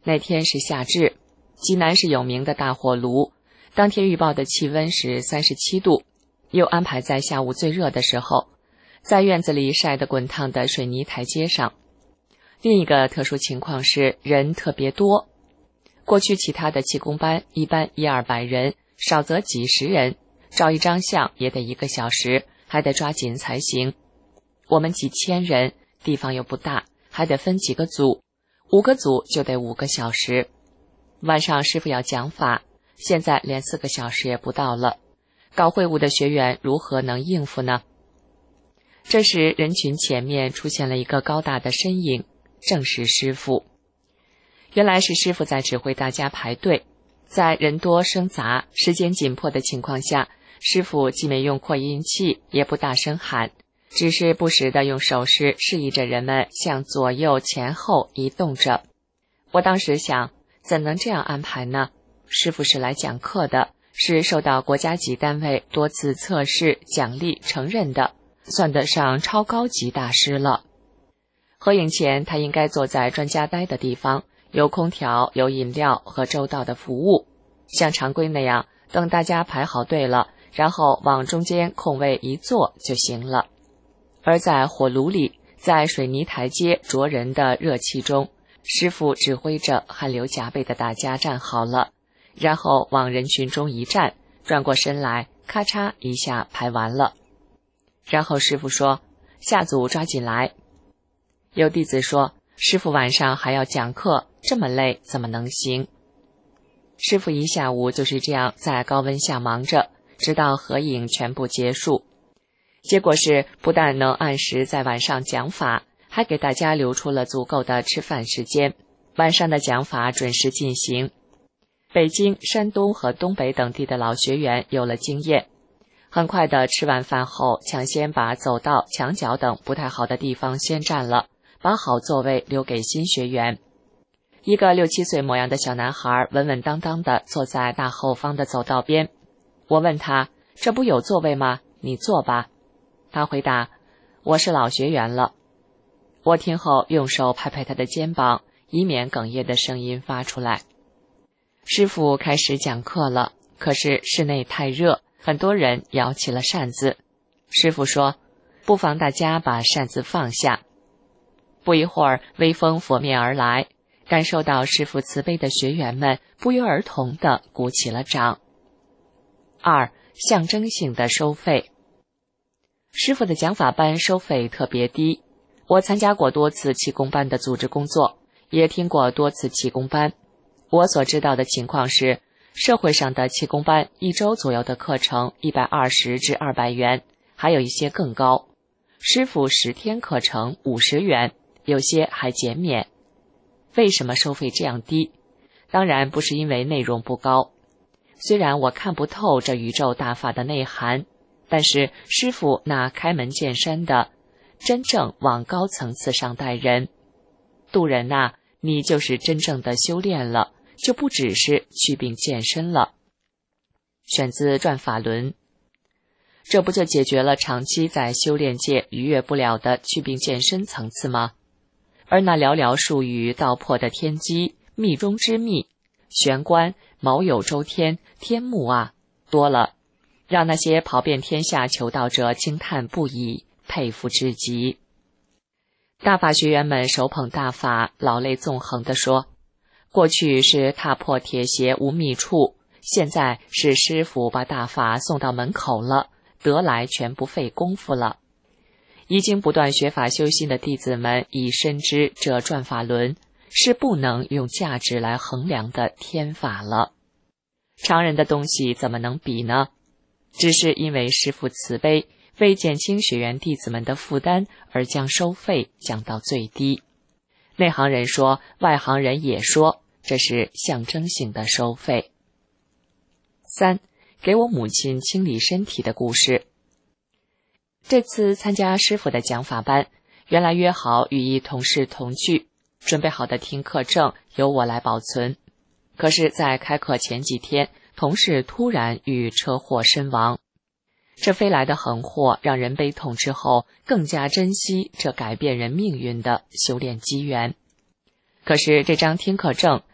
那天是夏至，济南是有名的大火炉，当天预报的气温是37度，又安排在下午最热的时候，在院子里晒得滚烫的水泥台阶上。另一个特殊情况是人特别多，过去其他的气功班一般100-200人，少则几十人，照一张相也得1个小时，还得抓紧才行。我们几千人，地方又不大，还得分几个组，5个组就得5个小时。晚上师傅要讲法，现在连4个小时也不到了，搞会务的学员如何能应付呢？这时人群前面出现了一个高大的身影，正是师傅。原来是师傅在指挥大家排队，在人多声杂、时间紧迫的情况下，师傅既没用扩音器，也不大声喊，只是不时地用手势示意着人们向左右前后移动着。我当时想，怎能这样安排呢？师傅是来讲课的，是受到国家级单位多次测试、奖励、承认的，算得上超高级大师了。合影前，他应该坐在专家待的地方，有空调、有饮料和周到的服务，像常规那样，等大家排好队了，然后往中间空位一坐就行了。而在火炉里，在水泥台阶灼人的热气中，师傅指挥着汗流浃背的大家站好了，然后往人群中一站，转过身来，咔嚓一下排完了。然后师傅说：“下组抓紧来。”有弟子说：“师傅晚上还要讲课，这么累怎么能行？”师傅一下午就是这样在高温下忙着，直到合影全部结束。结果是不但能按时在晚上讲法，还给大家留出了足够的吃饭时间，晚上的讲法准时进行。北京、山东和东北等地的老学员有了经验，很快的吃完饭后，抢先把走道、墙角等不太好的地方先占了，把好座位留给新学员。一个6、7岁模样的小男孩稳稳当当地坐在大后方的走道边。我问他：“这不有座位吗？你坐吧。”他回答：“我是老学员了。”我听后用手拍拍他的肩膀，以免哽咽的声音发出来。师傅开始讲课了，可是室内太热，很多人摇起了扇子。师傅说：“不妨大家把扇子放下。”不一会儿，微风拂面而来，感受到师傅慈悲的学员们不约而同地鼓起了掌。2. 象征性的收费。师傅的讲法班收费特别低，我参加过多次气功班的组织工作，也听过多次气功班。我所知道的情况是，社会上的气功班1周左右的课程120至200元，还有一些更高。师傅10天课程50元，有些还减免。为什么收费这样低？当然不是因为内容不高。虽然我看不透这宇宙大法的内涵，但是师傅那开门见山的，真正往高层次上带人。渡人呐，你就是真正的修炼了，就不只是祛病健身了。选自《转法轮》。这不就解决了长期在修炼界逾越不了的祛病健身层次吗？而那寥寥数语道破的天机，密中之密，玄关、卯酉周天、天目啊，多了，让那些跑遍天下求道者惊叹不已，佩服至极。大法学员们手捧大法，老泪纵横地说：“过去是踏破铁鞋无觅处，现在是师傅把大法送到门口了，得来全不费功夫了。”已经不断学法修心的弟子们已深知这转法轮是不能用价值来衡量的天法了。常人的东西怎么能比呢？只是因为师父慈悲，为减轻学员弟子们的负担而将收费降到最低。内行人说，外行人也说，这是象征性的收费。3. 给我母亲清理身体的故事。这次参加师傅的讲法班，原来约好与一同事同去，准备好的听课证由我来保存。可是在开课前几天，同事突然遇车祸身亡。这飞来的横祸让人悲痛之后，更加珍惜这改变人命运的修炼机缘。可是这张听课证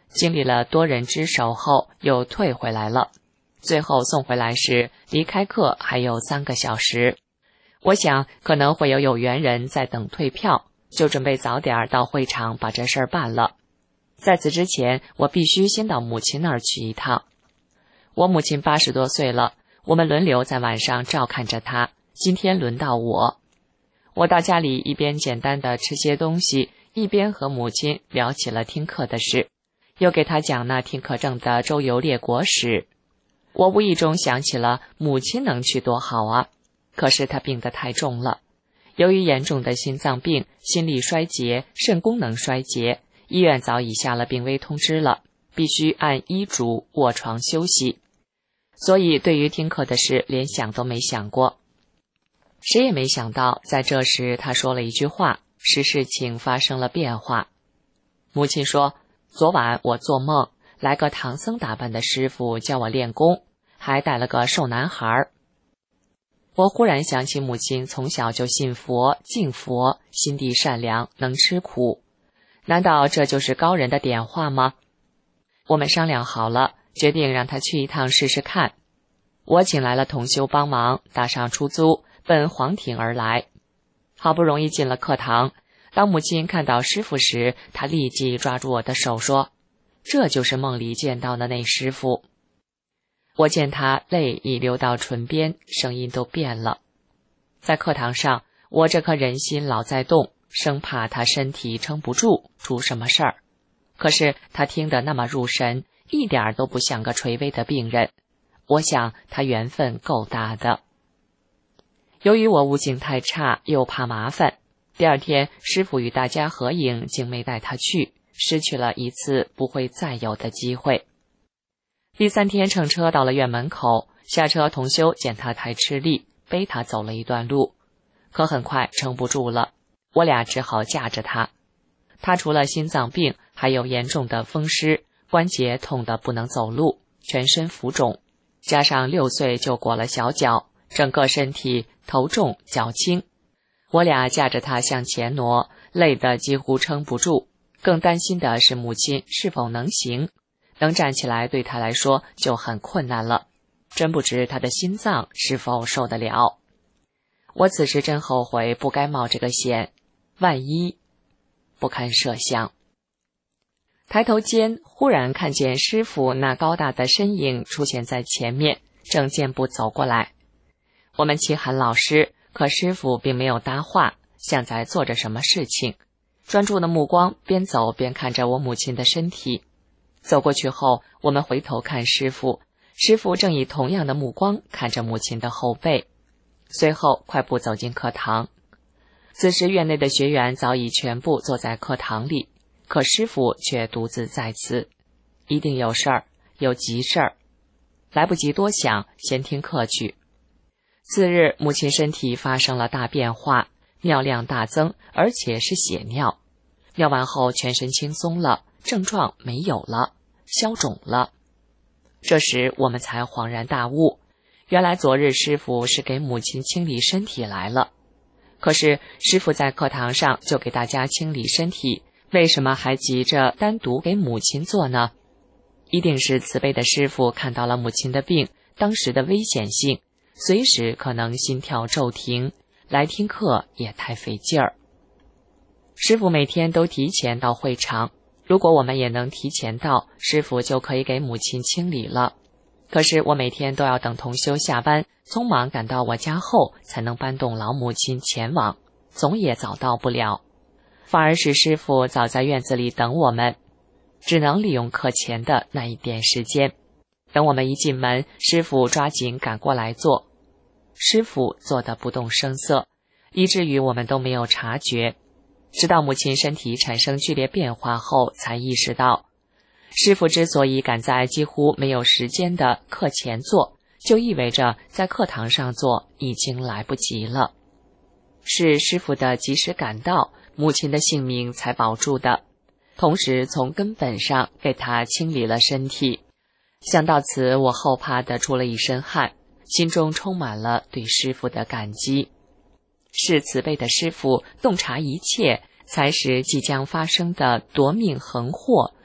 经历了多人之手后又退回来了，最后送回来时离开课还有3个小时。我想可能会有缘人在等退票，就准备早点到会场把这事儿办了。在此之前，我必须先到母亲那儿去一趟。我母亲80多岁了，我们轮流在晚上照看着她，今天轮到我。我到家里一边简单的吃些东西，一边和母亲聊起了听课的事，又给她讲那听课证的周游列国史。我无意中想起了母亲能去多好啊，可是她病得太重了，由于严重的心脏病、心力衰竭、肾功能衰竭，医院早已下了病危通知了，必须按医嘱卧床休息。所以对于听课的事连想都没想过。谁也没想到，在这时他说了一句话，使事情发生了变化。母亲说，昨晚我做梦，来个唐僧打扮的师傅教我练功，还带了个瘦男孩。我忽然想起母亲从小就信佛、敬佛，心地善良，能吃苦。难道这就是高人的点化吗？我们商量好了，决定让他去一趟试试看。我请来了同修帮忙，打上出租，奔黄庭而来。好不容易进了课堂，当母亲看到师傅时，她立即抓住我的手说，这就是梦里见到的那师傅。我见他泪已流到唇边，声音都变了。在课堂上，我这颗人心老在动，生怕他身体撑不住，出什么事儿。可是他听得那么入神，一点都不像个垂危的病人。我想他缘分够大的。由于我悟性太差，又怕麻烦，第二天师傅与大家合影，竟没带他去，失去了一次不会再有的机会。第3天乘车到了院门口，下车同修见他太吃力，背他走了一段路，可很快撑不住了，我俩只好架着他。他除了心脏病，还有严重的风湿，关节痛得不能走路，全身浮肿，加上6岁就裹了小脚，整个身体头重脚轻。我俩架着他向前挪，累得几乎撑不住，更担心的是母亲是否能行，能站起来对他来说就很困难了，真不知他的心脏是否受得了。我此时真后悔不该冒这个险，万一不堪设想。抬头间忽然看见师傅那高大的身影出现在前面，正健步走过来。我们齐喊老师，可师傅并没有搭话，像在做着什么事情，专注的目光边走边看着我母亲的身体。走过去后，我们回头看师傅，师傅正以同样的目光看着母亲的后背。随后快步走进课堂。此时院内的学员早已全部坐在课堂里，可师傅却独自在此，一定有事儿，有急事儿。来不及多想，先听课去。次日，母亲身体发生了大变化，尿量大增，而且是血尿。尿完后全身轻松了，症状没有了，消肿了。这时我们才恍然大悟，原来昨日师傅是给母亲清理身体来了。可是师傅在课堂上就给大家清理身体，为什么还急着单独给母亲做呢？一定是慈悲的师傅看到了母亲的病当时的危险性，随时可能心跳骤停，来听课也太费劲儿。师傅每天都提前到会场，如果我们也能提前到，师傅就可以给母亲清理了。可是我每天都要等同修下班，匆忙赶到我家后，才能搬动老母亲前往，总也早到不了。反而是师傅早在院子里等我们，只能利用课前的那一点时间。等我们一进门，师傅抓紧赶过来坐。师傅坐得不动声色，以至于我们都没有察觉。直到母亲身体产生剧烈变化后，才意识到，师傅之所以赶在几乎没有时间的课前做，就意味着在课堂上做已经来不及了。是师傅的及时赶到，母亲的性命才保住的，同时从根本上给她清理了身体。想到此，我后怕地出了一身汗，心中充满了对师傅的感激。是慈悲的师傅洞察一切，才使即将发生的夺命横祸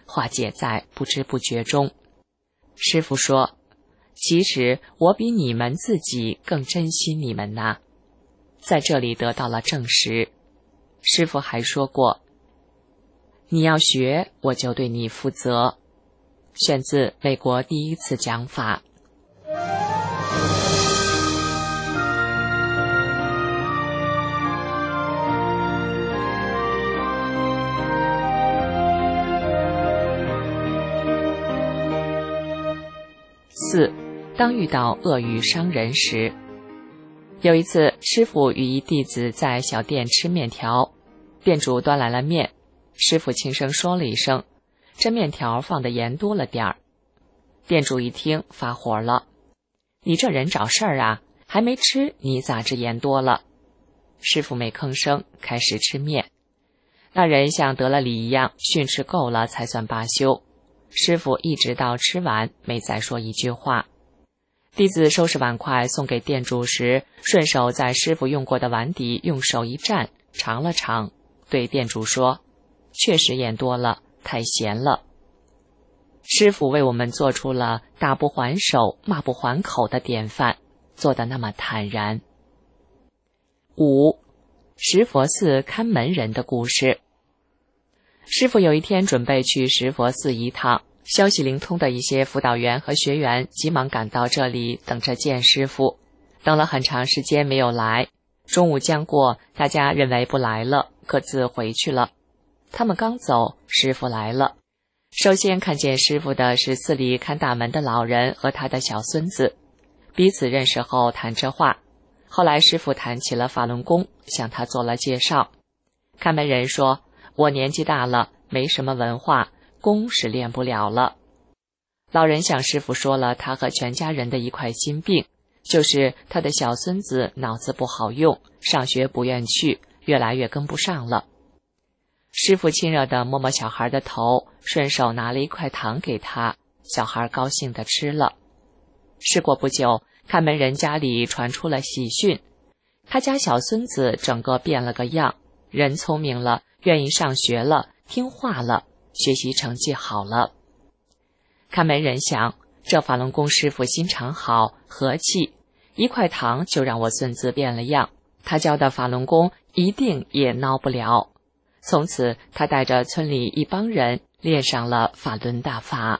化解在不知不觉中。师父说，其实我比你们自己更珍惜你们呐，在这里得到了证实。师父还说过，你要学，我就对你负责。选自美国第一次讲法。4. 当遇到恶语伤人时。有一次，师父与一弟子在小店吃面条，店主端来了面，师父轻声说了一声，这面条放的盐多了点儿。店主一听发火了，你这人找事儿啊，还没吃你咋知盐多了？师父没吭声，开始吃面。那人像得了理一样训斥够了才算罢休，师父一直到吃完没再说一句话。弟子收拾碗筷送给店主时，顺手在师父用过的碗底用手一蘸，尝了尝，对店主说，确实盐多了，太咸了。师父为我们做出了打不还手，骂不还口的典范，做得那么坦然。5. 石佛寺看门人的故事。师父有一天准备去石佛寺一趟，消息灵通的一些辅导员和学员急忙赶到这里等着见师父，等了很长时间没有来。中午将过，大家认为不来了，各自回去了。他们刚走，师父来了。首先看见师父的是寺里看大门的老人和他的小孙子，彼此认识后谈着话。后来师父谈起了法轮功，向他做了介绍。看门人说，我年纪大了，没什么文化，功是练不了了。老人向师父说了他和全家人的一块心病，就是他的小孙子脑子不好用，上学不愿去，越来越跟不上了。师父亲热地摸摸小孩的头，顺手拿了一块糖给他，小孩高兴地吃了。事过不久，看门人家里传出了喜讯，他家小孙子整个变了个样，人聪明了，愿意上学了，听话了，学习成绩好了。看门人想，这法轮功师父心肠好，和气，一块糖就让我孙子变了样，他教的法轮功一定也孬不了。从此他带着村里一帮人练上了法轮大法。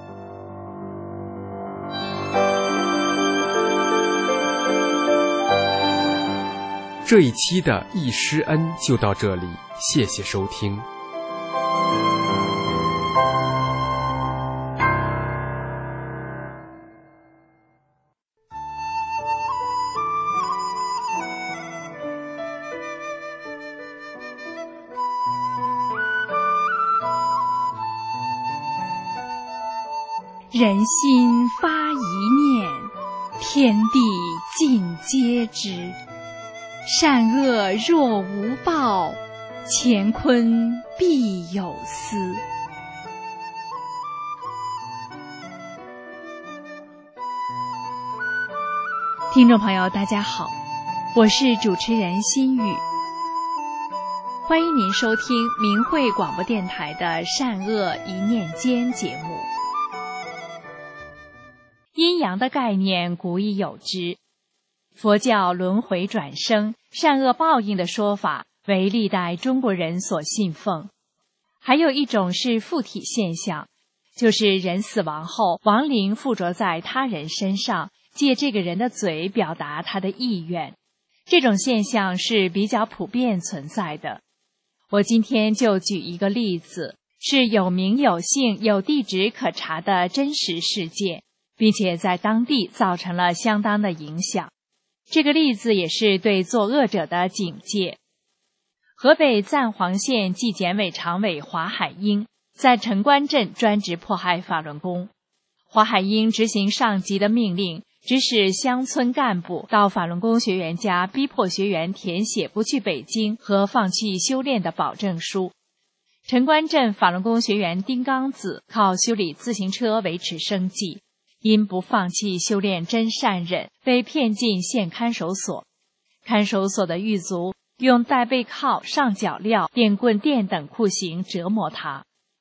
这一期的易师恩就到这里，谢谢收听。 人心发一念，天地尽皆知。善恶若无报，乾坤必有私。听众朋友，大家好，我是主持人心雨，欢迎您收听明慧广播电台的善恶一念间节目。阴阳的概念古已有之，佛教轮回转生、善恶报应的说法为历代中国人所信奉。还有一种是附体现象，就是人死亡后，亡灵附着在他人身上，借这个人的嘴表达他的意愿。这种现象是比较普遍存在的。我今天就举一个例子，是有名有姓有地址可查的真实事件，并且在当地造成了相当的影响。这个例子也是对作恶者的警戒。河北赞皇县纪检委常委华海英在城关镇专职迫害法轮功。华海英执行上级的命令，指使乡村干部到法轮功学员家逼迫学员填写不去北京和放弃修炼的保证书。城关镇法轮功学员丁刚子靠修理自行车维持生计，因不放弃修炼真善忍，被骗进县看守所。看守所的狱卒用带背铐、上脚镣、电棍电等酷刑折磨他。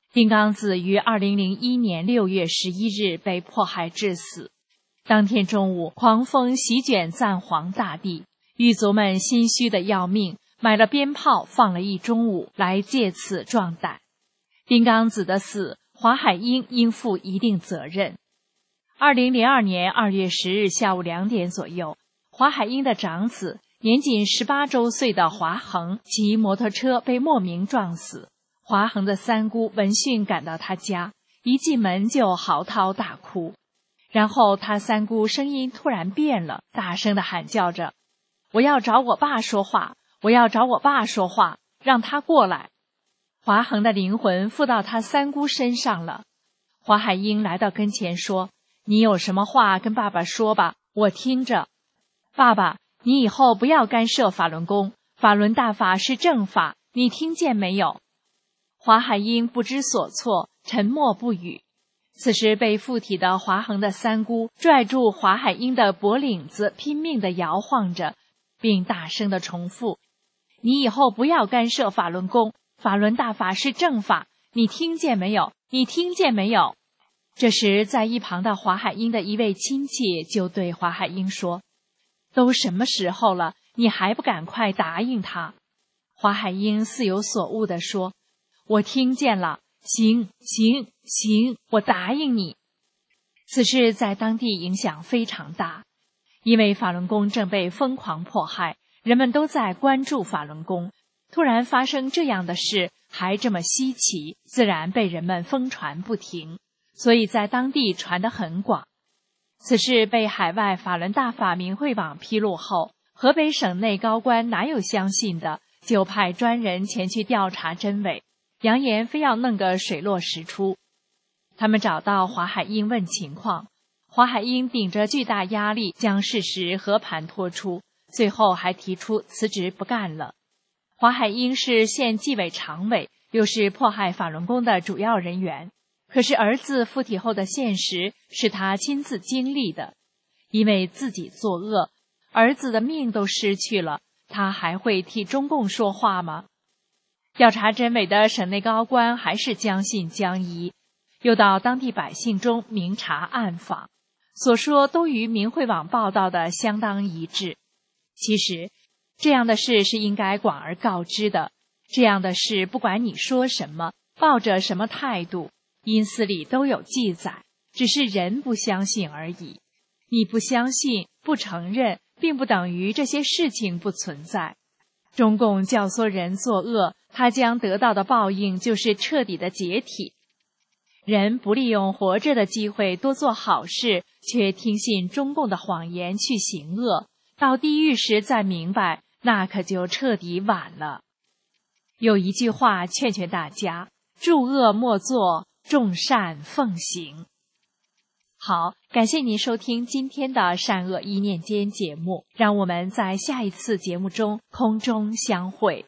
丁刚子于2001年6月11日被迫害致死。当天中午，狂风席卷赞皇大地，狱卒们心虚的要命，买了鞭炮放了一中午，来借此壮胆。丁刚子的死，华海英应负一定责任。2002年2月10日下午2点左右，华海英的长子年仅18周岁的华恒骑摩托车被莫名撞死。华恒的三姑闻讯赶到他家，一进门就嚎啕大哭。然后他三姑声音突然变了，大声地喊叫着：“我要找我爸说话，我要找我爸说话，让他过来。”华恒的灵魂附到他三姑身上了。华海英来到跟前说：“你有什么话跟爸爸说吧，我听着。爸爸，你以后不要干涉法轮功，法轮大法是正法，你听见没有？”华海英不知所措，沉默不语。此时被附体的华恒的三姑拽住华海英的脖领子，拼命地摇晃着，并大声地重复：“你以后不要干涉法轮功，法轮大法是正法，你听见没有？你听见没有？”这时在一旁的华海英的一位亲戚就对华海英说：“都什么时候了，你还不赶快答应他？”华海英似有所悟地说：“我听见了，行，我答应你。”此事在当地影响非常大，因为法轮功正被疯狂迫害，人们都在关注法轮功，突然发生这样的事还这么稀奇，自然被人们疯传不停，所以在当地传得很广。此事被海外法轮大法明慧网披露后，河北省内高官哪有相信的，就派专人前去调查真伪，扬言非要弄个水落石出。他们找到华海英问情况，华海英顶着巨大压力将事实和盘托出，最后还提出辞职不干了。华海英是县纪委常委，又是迫害法轮功的主要人员，可是儿子附体后的现实是他亲自经历的，因为自己作恶，儿子的命都失去了，他还会替中共说话吗？调查真伪的省内高官还是将信将疑，又到当地百姓中明察暗访，所说都与明慧网报道的相当一致。其实这样的事是应该广而告之的，这样的事不管你说什么，抱着什么态度，阴司里都有记载，只是人不相信而已。你不相信，不承认，并不等于这些事情不存在。中共教唆人作恶，他将得到的报应就是彻底的解体。人不利用活着的机会多做好事，却听信中共的谎言去行恶，到地狱时再明白，那可就彻底晚了。有一句话劝劝大家：助恶莫作，众善奉行。好，感谢您收听今天的善恶一念间节目，让我们在下一次节目中空中相会。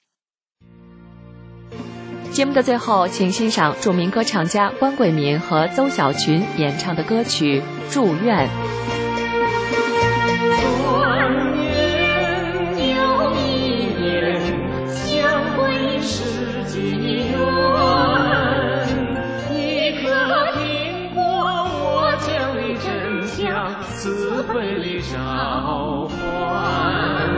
节目的最后，请欣赏著名歌唱家关桂民和邹小群演唱的歌曲《祝愿》。 慈悲里召唤，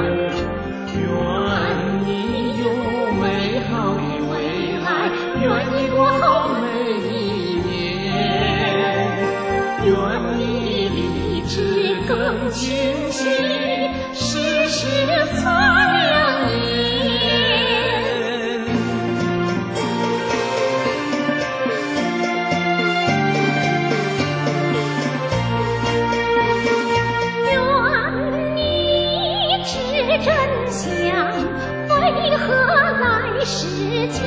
愿你有美好的未来，愿你过好每一年，愿你立志更清晰，时时擦亮眼。真相为何来世间？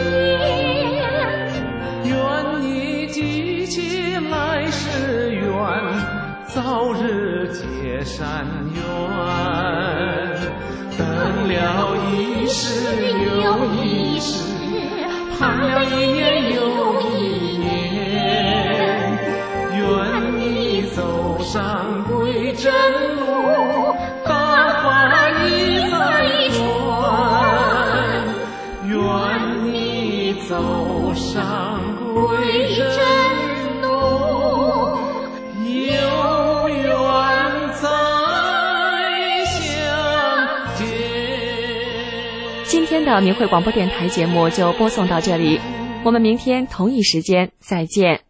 愿你记起来世缘，早日结善缘。等了一世又一世，盼了一年又一年。愿你走上归真路，大法一再转，愿你走上归天的明慧广播电台节目就播送到这里，我们明天同一时间再见。